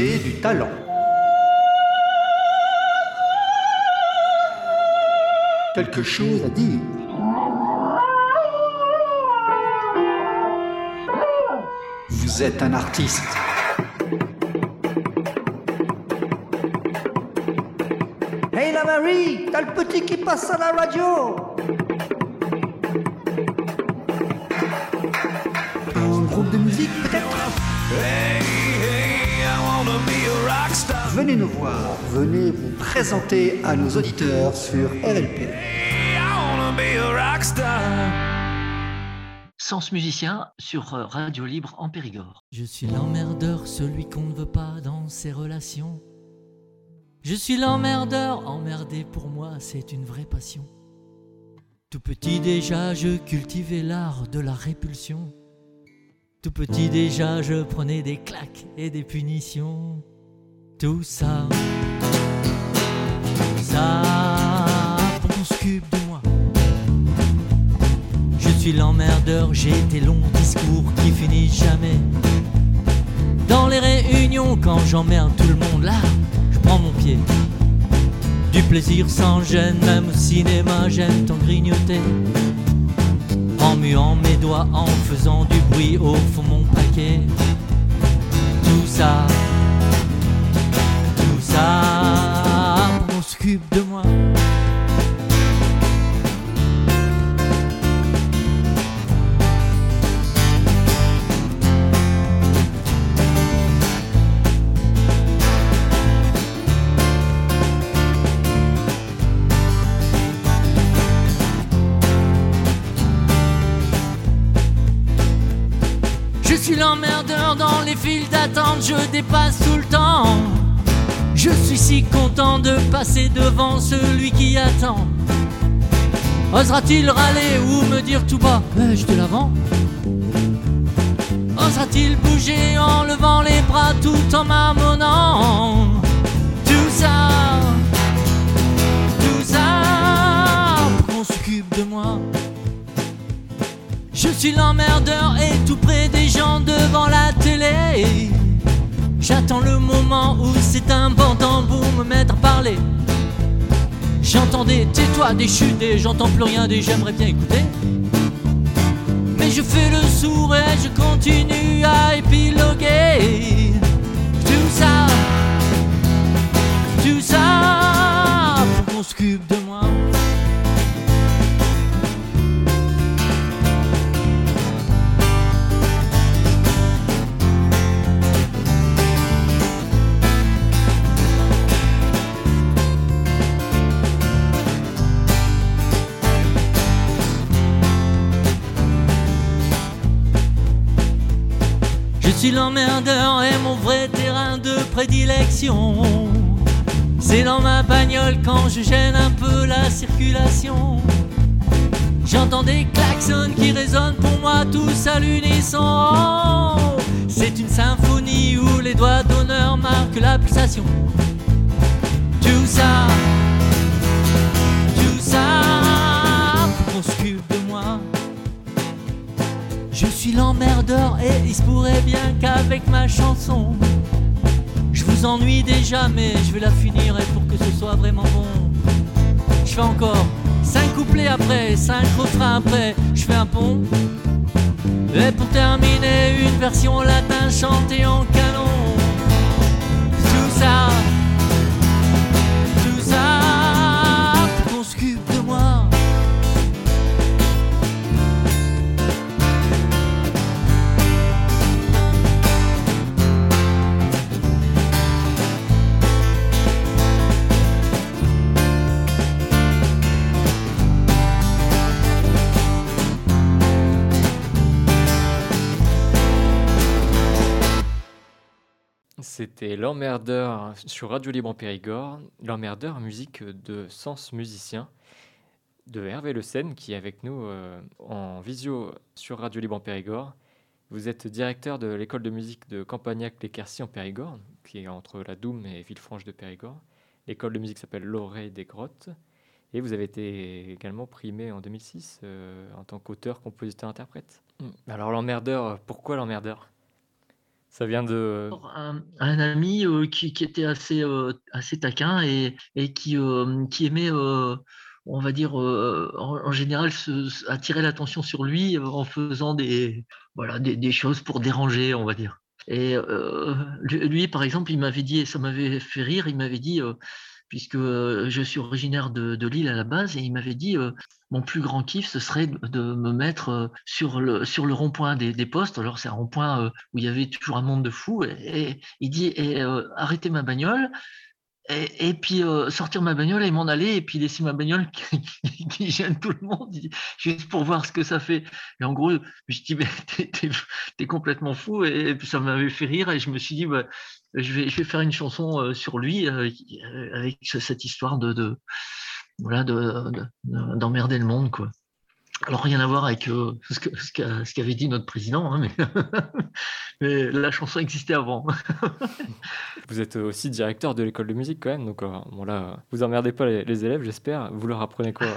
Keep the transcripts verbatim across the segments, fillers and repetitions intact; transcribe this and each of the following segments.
montrer du talent. Quelque chose à dire. Vous êtes un artiste. Hey la Marie, t'as le petit qui passe à la radio. Un groupe de musique peut-être. Hey, hey, I wanna be a rock star. Venez nous voir, venez vous présenter à nos auditeurs sur R L P. Hey, I wanna be a rock star. Sens musicien sur Radio Libre en Périgord. Je suis l'emmerdeur, celui qu'on ne veut pas dans ses relations. Je suis l'emmerdeur, emmerder pour moi c'est une vraie passion. Tout petit déjà je cultivais l'art de la répulsion. Tout petit déjà je prenais des claques et des punitions. Tout ça, ça, pour qu'on s'occupe de moi. Je suis l'emmerdeur, j'ai des longs discours qui finissent jamais. Dans les réunions quand j'emmerde tout le monde là, je prends mon pied. Du plaisir sans gêne, même au cinéma j'aime tant grignoter. En muant mes doigts, en faisant du bruit au fond mon paquet. Tout ça, tout ça, on s'occupe de moi. Je suis l'emmerdeur dans les files d'attente, je dépasse tout le temps. Je suis si content de passer devant celui qui attend. Osera-t-il râler ou me dire tout bas eh, je te l'avance? Osera-t-il bouger en levant les bras tout en marmonnant? Tout ça, tout ça, pour qu'on s'occupe de moi. Je suis l'emmerdeur et tout près des gens devant la télé. J'attends le moment où c'est un bon temps pour me mettre à parler. J'entends des tais-toi, des chutes et j'entends plus rien et j'aimerais bien écouter. Mais je fais le sourd et je continue à épiloguer. Tout ça, tout ça, pour qu'on s'occupe de moi. Je suis l'emmerdeur et mon vrai terrain de prédilection. C'est dans ma bagnole quand je gêne un peu la circulation. J'entends des klaxons qui résonnent pour moi tous à l'unisson. C'est une symphonie où les doigts d'honneur marquent la pulsation. Tout ça, tout ça, pour qu'on s'occupe de moi. Je suis l'emmerdeur et il se pourrait bien qu'avec ma chanson je vous ennuie déjà, mais je vais la finir et pour que ce soit vraiment bon. Je fais encore cinq couplets après, cinq refrains après, je fais un pont. Et pour terminer, une version latin chantée en canon. Tout ça, tout ça, pour qu'on s'occupe de moi. C'était l'emmerdeur sur Radio Libre en Périgord, l'emmerdeur musique de Sens musicien de Hervé Le Sen qui est avec nous euh, en visio sur Radio Libre en Périgord. Vous êtes directeur de l'école de musique de Campagnac-l'Équercy en Périgord, qui est entre la Doum et Villefranche de Périgord. L'école de musique s'appelle l'Oreille des Grottes. Et vous avez été également primé en deux mille six euh, en tant qu'auteur, compositeur, interprète. Alors l'emmerdeur, pourquoi l'emmerdeur ? Ça vient de... Un, un ami euh, qui, qui était assez, euh, assez taquin et, et qui, euh, qui aimait, euh, on va dire, euh, en, en général, se, se- attirer l'attention sur lui euh, en faisant des, voilà, des, des choses pour déranger, on va dire. Et euh, lui, lui, par exemple, il m'avait dit, et ça m'avait fait rire, il m'avait dit, euh, puisque euh, je suis originaire de, de Lille à la base, et il m'avait dit, euh, mon plus grand kiff, ce serait de de me mettre euh, sur le, sur le rond-point des, des postes. Alors, c'est un rond-point euh, où il y avait toujours un monde de fous. Et, et il dit, et, euh, arrêter ma bagnole, et, et puis euh, sortir ma bagnole et m'en aller, et puis laisser ma bagnole qui, qui- qui gêne tout le monde, il dit, juste pour voir ce que ça fait. Et en gros, je dis, mais t'es, t'es- t'es complètement fou. Et, et puis ça m'avait fait rire, et je me suis dit, bah, je vais, je vais faire une chanson euh, sur lui, euh, qui- euh, avec ce- cette histoire de, de, voilà, de, de- d'emmerder le monde, quoi. Alors, rien à voir avec euh, ce que, ce qu'a- ce qu'avait dit notre président, hein, mais, mais la chanson existait avant. Vous êtes aussi directeur de l'école de musique quand même, donc euh, bon là, vous emmerdez pas les, les élèves, j'espère. Vous leur apprenez quoi?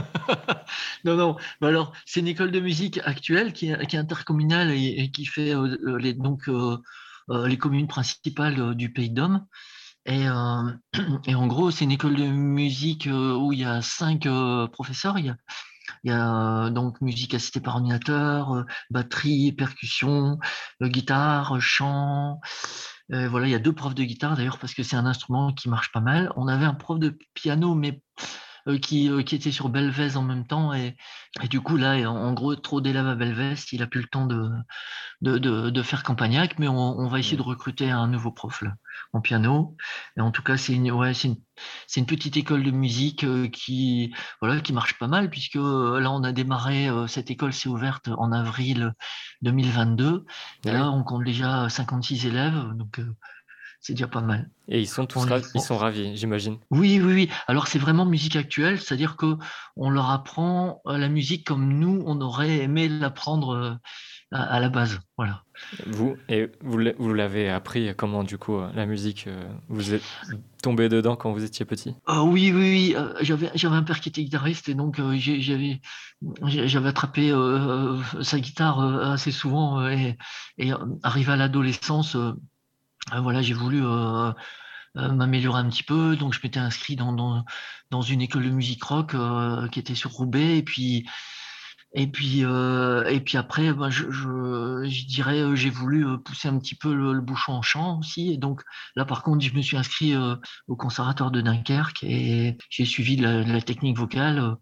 Non, non. Bah alors, c'est une école de musique actuelle qui est, qui est intercommunale et, et qui fait euh, euh, les, donc euh, euh, les communes principales euh, du Pays de Dôme. Et, euh, et en gros, c'est une école de musique euh, où il y a cinq euh, professeurs. Il y a, il y a euh, donc musique assistée par ordinateur, euh, batterie, percussion, euh, guitare, chant. Euh, voilà, il y a deux profs de guitare d'ailleurs parce que c'est un instrument qui marche pas mal. On avait un prof de piano, mais euh, qui, euh, qui était sur Belvez en même temps. Et, et du coup, là, en, en gros, trop d'élèves à Belvez, il a plus le temps de, de, de, de faire Campagnac, mais on, on va essayer Mm. de recruter un nouveau prof là, en piano. Et en tout cas, c'est une, ouais, c'est une, c'est une petite école de musique euh, qui, voilà, qui marche pas mal, puisque euh, là, on a démarré, euh, cette école s'est ouverte en avril deux mille vingt-deux. Et Ah oui. là, on compte déjà cinquante-six élèves, donc euh, c'est déjà pas mal. Et ils sont tous On les- ra- ils sont ravis, j'imagine. Oui, oui, oui. Alors c'est vraiment musique actuelle, c'est-à-dire que on leur apprend euh, la musique comme nous, on aurait aimé l'apprendre euh, à, à la base. Voilà. Vous, et vous l'a- vous l'avez appris comment du coup, euh, la musique, euh, vous êtes tombé dedans quand vous étiez petit? Ah oui, oui, oui. euh, j'avais, j'avais un père qui était guitariste et donc euh, j'ai- j'avais, j'ai- j'avais attrapé euh, euh, sa guitare euh, assez souvent euh, et, et euh, arrivé à l'adolescence, euh, euh, voilà, j'ai voulu euh, euh, m'améliorer un petit peu, donc je m'étais inscrit dans, dans, dans une école de musique rock euh, qui était sur Roubaix et puis Et puis, euh, et puis après, ben, je, je, je dirais, euh, j'ai voulu euh, pousser un petit peu le, le bouchon en chant aussi. Et donc là, par contre, je me suis inscrit euh, au Conservatoire de Dunkerque et j'ai suivi de la, de la technique vocale euh,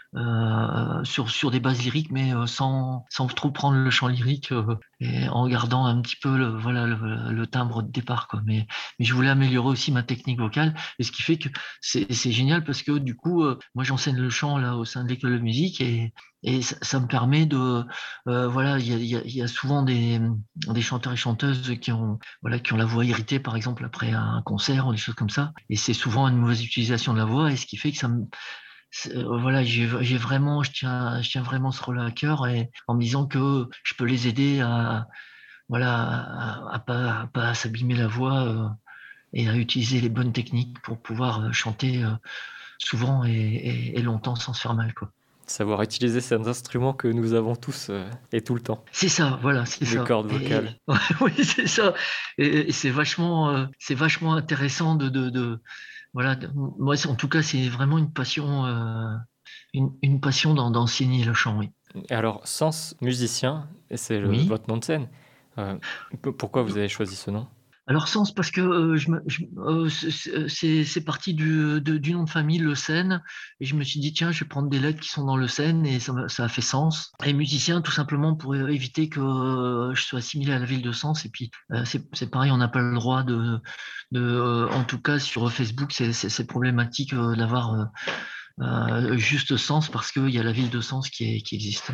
euh, sur, sur des bases lyriques, mais euh, sans, sans trop prendre le chant lyrique euh, et en gardant un petit peu le, voilà, le, le timbre de départ, quoi. Mais, mais je voulais améliorer aussi ma technique vocale, et ce qui fait que c'est, c'est génial parce que du coup, euh, moi j'enseigne le chant là au sein de l'école de musique et, et ça, ça me permet de, euh, voilà, il y a, il y a, il y a souvent des, des chanteurs et chanteuses qui ont, voilà, qui ont la voix irritée, par exemple après un concert ou des choses comme ça, et c'est souvent une mauvaise utilisation de la voix, et ce qui fait que ça me c'est- euh, voilà, j'ai j'ai vraiment, je tiens, je tiens vraiment ce rôle à cœur et en me disant que je peux les aider à, voilà, à, à pas, à pas s'abîmer la voix euh, et à utiliser les bonnes techniques pour pouvoir euh, chanter euh, souvent et, et- et longtemps sans se faire mal, quoi. Savoir utiliser ces instruments que nous avons tous euh, et tout le temps. C'est ça, voilà, c'est Les ça. cordes Et- vocales. oui, c'est ça. Et, et c'est vachement, euh, c'est vachement intéressant de, de, de- voilà. de- moi, c'est- en tout cas, c'est vraiment une passion, euh, une, une passion d'en- d'enseigner le chant, oui. Et alors, Sens musicien, et c'est le- Oui. votre nom de scène. Euh, p- pourquoi vous avez choisi ce nom? Alors Sens parce que euh, je me- je- euh, c'est c'est- c'est parti du, de- du nom de famille Le Seine et je me suis dit tiens je vais prendre des lettres qui sont dans Le Seine et ça, m'a- ça a fait sens. Et musicien tout simplement pour éviter que euh, je sois assimilé à la ville de Sens et puis euh, c'est c'est pareil on n'a pas le droit de, de euh, en tout cas sur Facebook c'est c'est- c'est problématique euh, d'avoir euh, euh, juste Sens parce qu'il y a la ville de Sens qui, est- qui existe.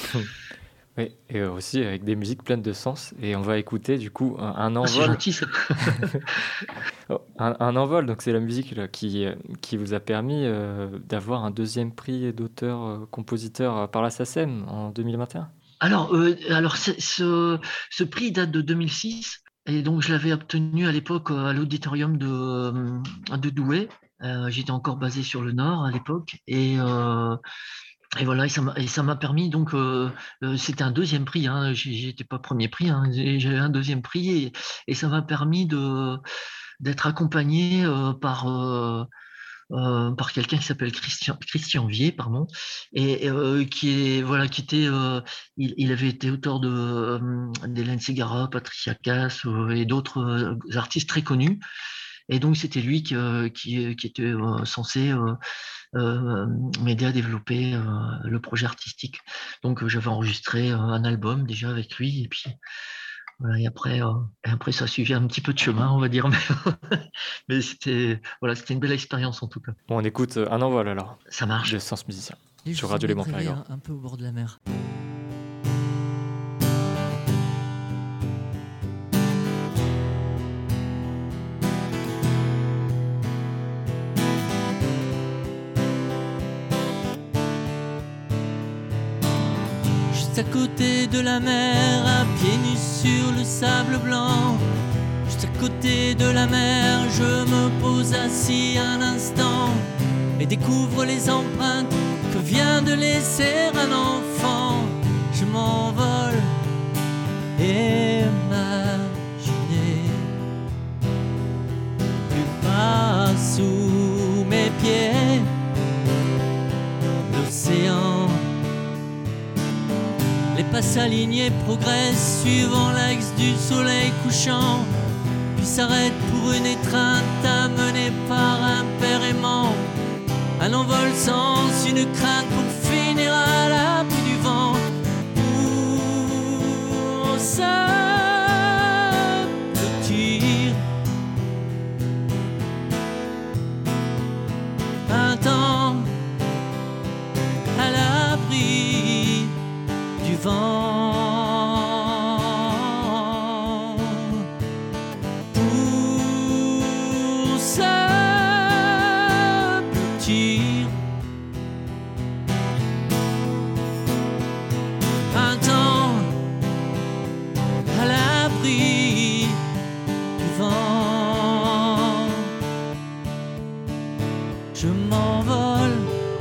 Oui, et aussi avec des musiques pleines de sens. Et on va écouter du coup un, un Ah, c'est envol. gentil ça. Oh, un, un envol, donc c'est la musique là, qui, euh, qui vous a permis euh, d'avoir un deuxième prix d'auteur-compositeur euh, par la SACEM en deux mille vingt et un. Alors, euh, alors c'est- ce, ce prix date de deux mille six et donc je l'avais obtenu à l'époque euh, à l'auditorium de, euh, de Douai. Euh, j'étais encore basé sur le Nord à l'époque et, euh, et voilà, et ça m'a, et ça m'a permis donc, euh, euh, c'était un deuxième prix, hein, j'ai- j'étais pas premier prix, hein, j'ai j'ai eu un deuxième prix, et, et ça m'a permis de d'être accompagné euh, par euh, euh, par quelqu'un qui s'appelle Christian Christian Vier, pardon, et euh, qui est voilà, qui était, euh, il, il avait été auteur de euh, d'Hélène Ségara, Patricia Cass euh, et d'autres euh, artistes très connus. Et donc c'était lui qui, euh, qui, qui était euh, censé euh, euh, m'aider à développer euh, le projet artistique. Donc euh, j'avais enregistré euh, un album déjà avec lui, et puis voilà, et après, euh, et après ça a suivi un petit peu de chemin, on va dire, mais, mais c'était voilà, c'était une belle expérience en tout cas. Bon, on écoute Un envol alors, Ça marche. de Sens Musicien, Et je sur vous Radio emmènerai Léman Périgord. un, un peu au bord de la mer. Juste à côté de la mer, à pieds nus sur le sable blanc. Juste à côté de la mer, je me pose assis un instant et découvre les empreintes que vient de laisser un enfant. Je m'envole et imaginez plus bas sous mes pieds l'océan. Les pas alignés progressent suivant l'axe du soleil couchant, puis s'arrêtent pour une étreinte amenée par un père aimant. Un envol sans une crainte pour finir à l'abri du vent. Où ça tire un temps à l'abri du vent. Pour ça tire un temps à l'abri du vent. Je m'envole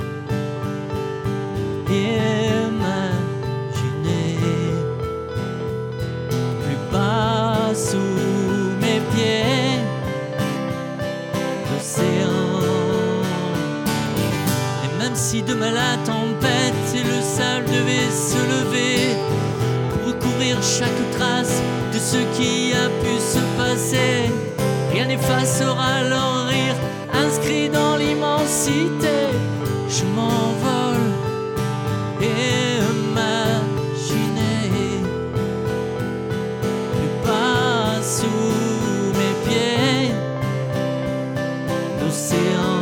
et imaginez plus bas sous mes pieds l'océan. Et même si demain la tempête et le sable devaient se lever pour recouvrir chaque trace de ce qui a pu se passer, rien n'effacera leur rire inscrit dans l'immensité. Je m'envole et imaginez plus bas sous mes pieds l'océan.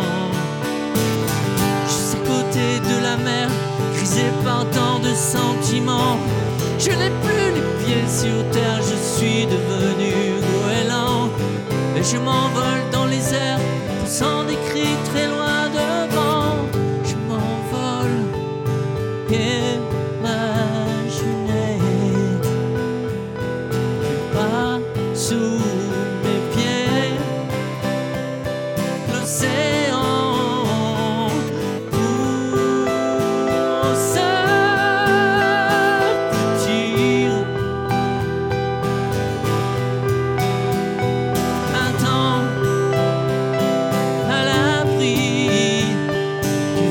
Juste à côté de la mer, grisé par tant de sentiments, je n'ai plus les pieds sur terre, je suis devenu goéland. Et je m'envole dans les airs, poussant des cris très loin devant. Je m'envole et imaginez plus bas sous mes pieds l'océan. Pour ça tire un temps à l'abri du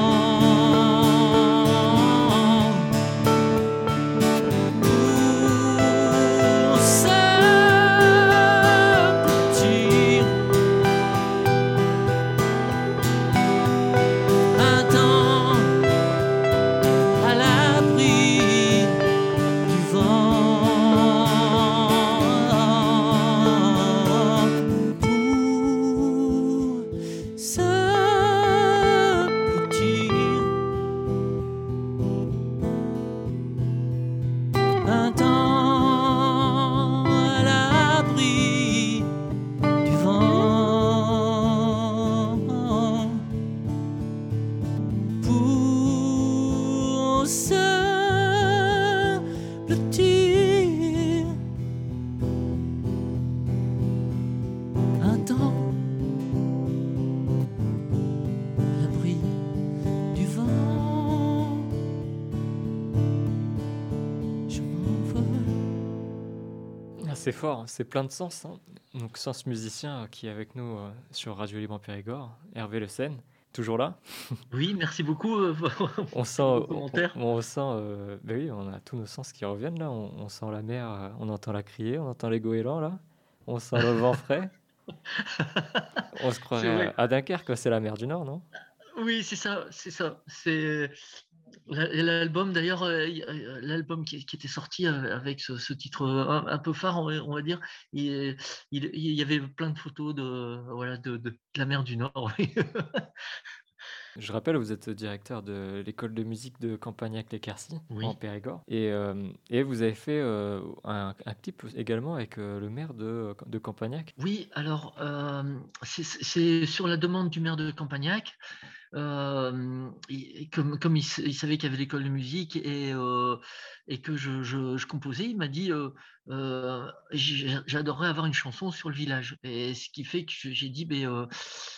vent. Pour ça tire un temps c'est fort, hein, c'est plein de sens, hein. Donc Sens musicien euh, qui est avec nous euh, sur Radio Libre en Périgord, Hervé Le Sen, toujours là. Oui, merci beaucoup euh, On pour sent, vos on, commentaires. on- on sent, euh, ben oui, on a tous nos sens qui reviennent là. On, on sent la mer, euh, on entend la crier, on entend les goélands là. On sent le vent frais. On se C'est croirait à, vrai. à Dunkerque, c'est la mer du Nord, non? Oui, c'est ça, c'est ça. C'est la- l'album d'ailleurs, euh, y- euh, l'album qui, qui était sorti euh, avec ce, ce titre euh, un, un peu phare, on va, on va dire. Il, il- il y avait plein de photos de voilà de, de la mer du Nord. Oui. Je rappelle, vous êtes directeur de l'école de musique de Campagnac-l'Équercy en Oui. Périgord. Et, euh, et vous avez fait euh, un, un clip également avec euh, le maire de, de Campagnac. Oui, alors euh, c'est c'est sur la demande du maire de Campagnac. Euh, il- comme, comme il, s- il savait qu'il y avait l'école de musique et, euh, et que je, je- je composais, il m'a dit euh, euh, j'ai- j'adorerais avoir une chanson sur le village. Et ce qui fait que je- j'ai dit ben, euh,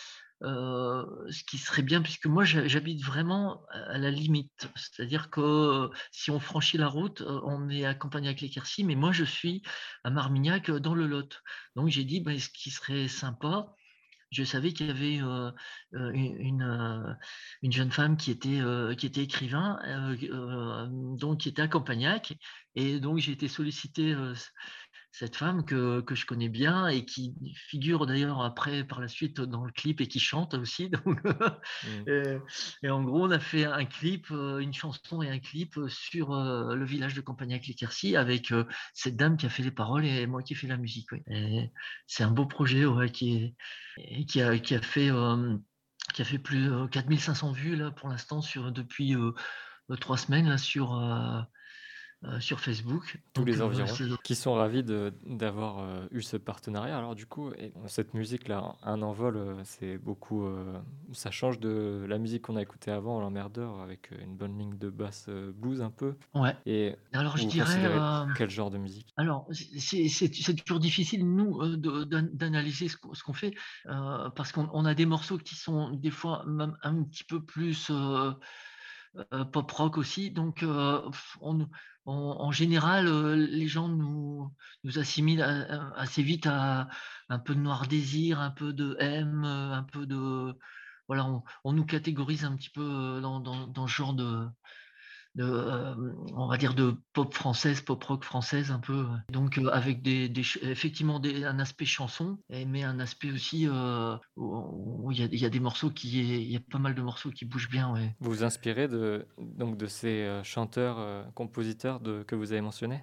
euh, ce qui serait bien, puisque moi j'ha- j'habite vraiment à la limite. C'est-à-dire que euh, si on franchit la route, euh, on est à Campagnac-l'Équercy, mais moi je suis à Marmignac euh, dans le Lot. Donc j'ai dit ben, ce qui serait sympa, je savais qu'il y avait euh, euh, une, euh, une jeune femme qui était, euh, qui était écrivain, euh, euh, donc qui était à Campagnac, et donc j'ai été sollicité euh, cette femme que, que je connais bien et qui figure d'ailleurs après par la suite dans le clip et qui chante aussi. Donc, Mm. et, et en gros, on a fait un clip, euh, une chanson et un clip sur euh, le village de Campagnac-l'Équercy avec euh, cette dame qui a fait les paroles et moi qui ai fait la musique. Oui. Et c'est un beau projet ouais, qui, est, et qui, a, qui a fait. Euh, qui a fait plus de quatre mille cinq cents vues là pour l'instant sur depuis euh, trois semaines là sur euh, euh, sur Facebook. Tous Donc les euh, environs, c'est qui sont ravis de- d'avoir euh, eu ce partenariat. Alors du coup, et cette musique-là, un envol, euh, c'est beaucoup, euh, ça change de la musique qu'on a écoutée avant, l'emmerdeur, avec euh, une bonne ligne de basse euh, blues un peu. ouais. Et Alors je vous dirais considérez euh, quel genre de musique? alors c'est c'est c'est toujours difficile nous euh, de- d'an- d'analyser ce qu'on ce qu'on fait euh, parce qu'on on a des morceaux qui sont des fois même un petit peu plus euh, euh, pop rock aussi. Donc, euh, on, on- en général, euh, les gens nous, nous assimilent à- à- assez vite à un peu de Noir Désir, un peu de M, euh, un peu de. Voilà, on, on nous catégorise un petit peu euh, dans, dans, dans ce genre de, de, euh, on va dire de pop française, pop rock française un peu. Ouais. Donc euh, avec des, des ch- effectivement des, un aspect chanson, et- mais un aspect aussi euh, où où il y a, il y a des morceaux qui, il y a pas mal de morceaux qui bougent bien. Ouais. Vous vous inspirez de, donc de ces euh, chanteurs, euh, compositeurs de, que vous avez mentionnés?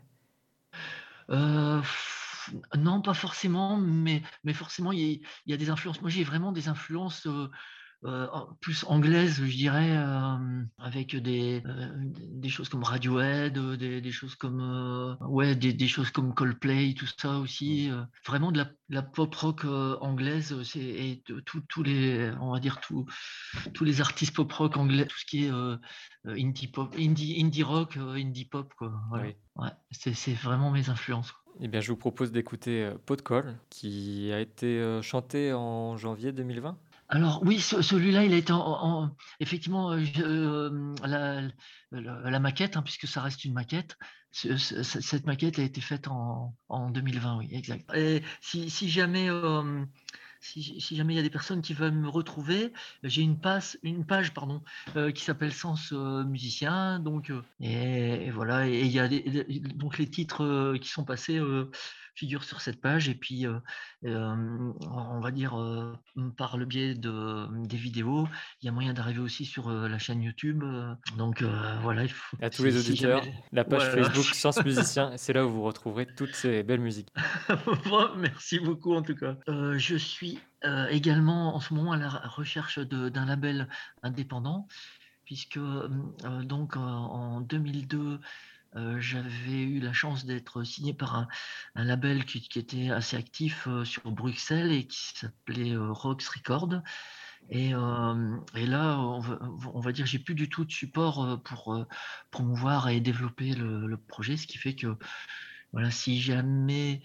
Euh, pff, non, pas forcément, mais, mais forcément, il y, a, il y a des influences. Moi, j'ai vraiment des influences euh, euh, en- plus anglaises, je dirais, euh, avec des, euh, des choses comme Radiohead, euh, des, des choses comme, euh, ouais, des, des choses comme Coldplay, tout ça Mm. aussi. euh, vraiment de la, de la pop rock euh, anglaise, euh, c'est, et de- tout- tous les, on va dire, tout- tous les artistes pop rock anglais, tout ce qui est euh, euh, indie pop, indie, indie rock, euh, indie pop, quoi. Voilà. Oui. Ouais, c'est c'est vraiment mes influences. Eh bien, je vous propose d'écouter euh, Pot de colle, qui a été euh, chanté en janvier deux mille vingt. Alors oui, ce- celui-là, il a été en, en- effectivement euh, je- euh, la, la- la maquette, hein, puisque ça reste une maquette. ce- ce- cette maquette a été faite en, en deux mille vingt, oui, exact. Et si, si jamais euh, si, si jamais il y a des personnes qui veulent me retrouver, j'ai une page, une page pardon, euh, qui s'appelle Sens euh, musicien, donc euh, et, et voilà, et il y a des, des- donc les titres euh, qui sont passés euh, figurent sur cette page, et puis euh, euh, on va dire euh, par le biais de, des vidéos, il y a moyen d'arriver aussi sur euh, la chaîne YouTube. euh, donc euh, voilà, il faut, À tous si, les si jamais, auditeurs, la page voilà. Facebook Sens Musicien, c'est là où vous retrouverez toutes ces belles musiques. Bon, merci beaucoup en tout cas. Euh, je suis euh, également en ce moment à la recherche de- d'un label indépendant, puisque euh, donc euh, en deux mille deux, euh, j'avais eu la chance d'être signé par un, un label qui, qui était assez actif euh, sur Bruxelles et qui s'appelait euh, Rox Record. Et, euh, et là, on va, on va dire, j'ai plus du tout de support euh, pour euh, promouvoir et développer le, le projet, ce qui fait que voilà, si jamais,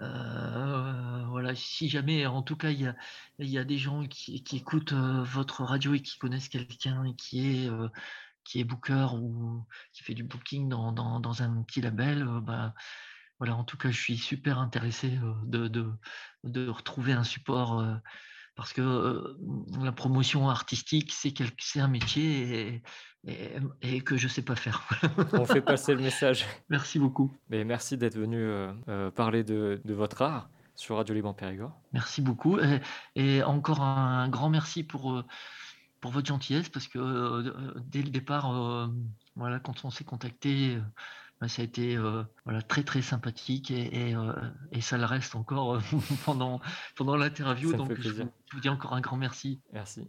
euh, voilà, si jamais, en tout cas, il y a, il y a des gens qui, qui écoutent euh, votre radio et qui connaissent quelqu'un qui est, euh, qui est booker ou qui fait du booking dans, dans, dans un petit label, euh, bah, voilà, en tout cas, je suis super intéressé euh, de, de, de retrouver un support euh, parce que euh, la promotion artistique, c'est quel- c'est un métier et, et- et que je ne sais pas faire. On fait passer le message. Merci beaucoup. Mais merci d'être venu euh, euh, parler de, de votre art sur Radio Libre Périgord. Merci beaucoup. Et, et encore un grand merci pour, euh, pour votre gentillesse parce que euh, dès le départ, euh, voilà, quand on s'est contacté, euh, bah, ça a été euh, voilà, très très sympathique et, et, euh, et ça le reste encore euh, pendant, pendant l'interview. Ça me Donc fait je plaisir. vous, je vous dis encore un grand merci. Merci.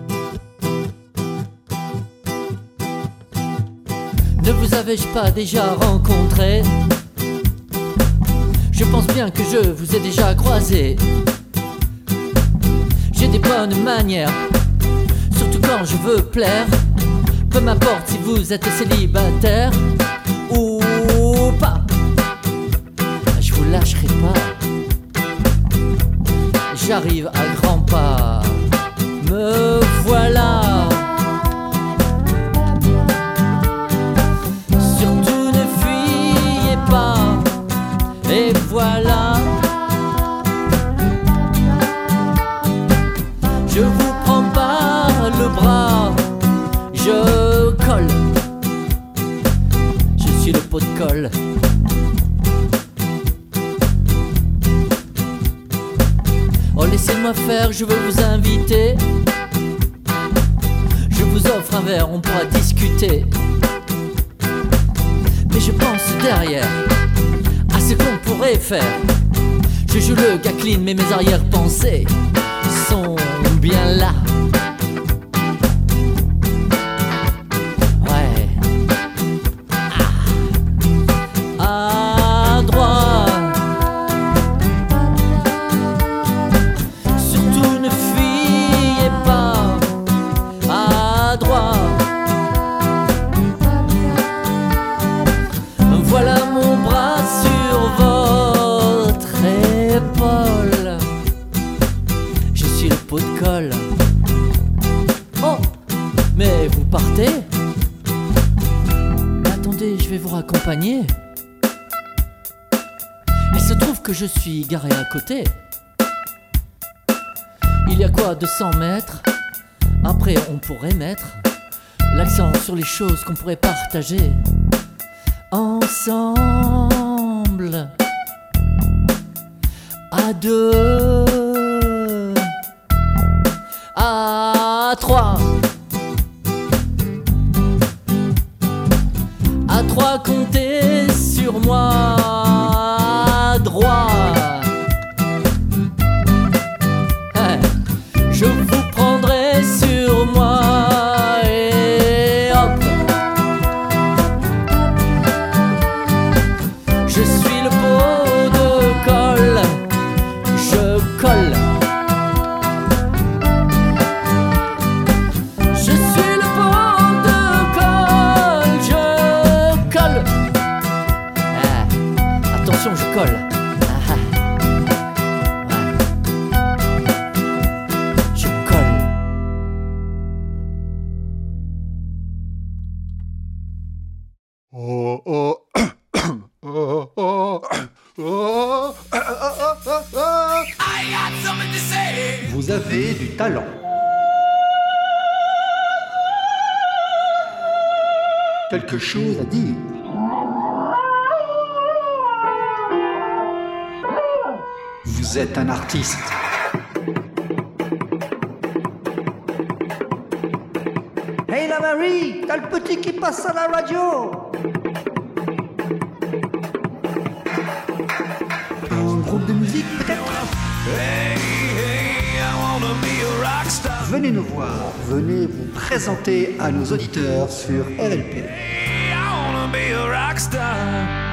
Ne vous avais-je pas déjà rencontré? Je pense bien que je vous ai déjà croisé. J'ai des bonnes manières, surtout quand je veux plaire. Peu m'importe si vous êtes célibataire ou pas, je vous lâcherai pas. J'arrive à grands pas, me voilà. Surtout ne fuyez pas, et voilà. Je vous prends par le bras, je colle. Je suis le pot de colle. Oh, laissez-moi faire, je veux vous inviter. Je vous offre un verre, on pourra discuter. Mais je pense derrière à ce qu'on pourrait faire. Je joue le gars clean, mais mes arrière-pensées sont bien là. Ouais. Ah. À droite. Surtout ne fuyez pas. À droite. Voilà mon bras sur votre épaule. Je suis le pot de colle. Oh, mais vous partez? Attendez, je vais vous raccompagner. Il se trouve que je suis garé à côté. Il y a quoi, deux cents mètres? Après, on pourrait mettre l'accent sur les choses qu'on pourrait partager ensemble, à deux, à trois, à trois, comptez sur moi, à droite. Hey, je vous prendrai sur moi et hop. Je suis le pot de colle, je colle. Je suis le pot de colle, je colle. Ah, attention, je colle. Ah, ah. Ouais. Je colle. Oh oh oh oh oh. I got something to say. Vous avez du talent. Quelque chose à dire. Vous êtes un artiste. Hey la Marie, t'as le petit qui passe à la radio. Un groupe de musique peut-être. Hey, hey, I wanna be a rock star. Venez nous voir, venez vous présenter à nos auditeurs sur R L P. Hey, I wanna be a rock star.